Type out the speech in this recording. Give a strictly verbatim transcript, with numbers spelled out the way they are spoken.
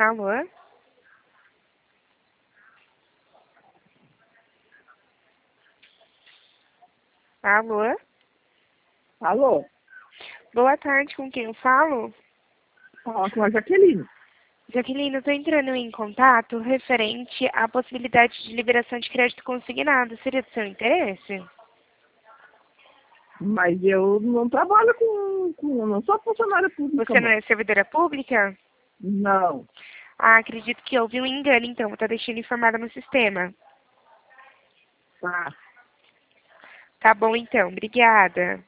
Alô? Alô? Alô? Boa tarde, com quem eu falo? Fala com a Jaqueline. Jaqueline, eu estou entrando em contato referente à possibilidade de liberação de crédito consignado. Seria do seu interesse? Mas eu não trabalho com... com não sou funcionária pública, Você não mano. é servidora pública? Não. Ah, acredito que houve um engano, então. Vou estar deixando informada no sistema. Tá. Tá bom, então. Obrigada.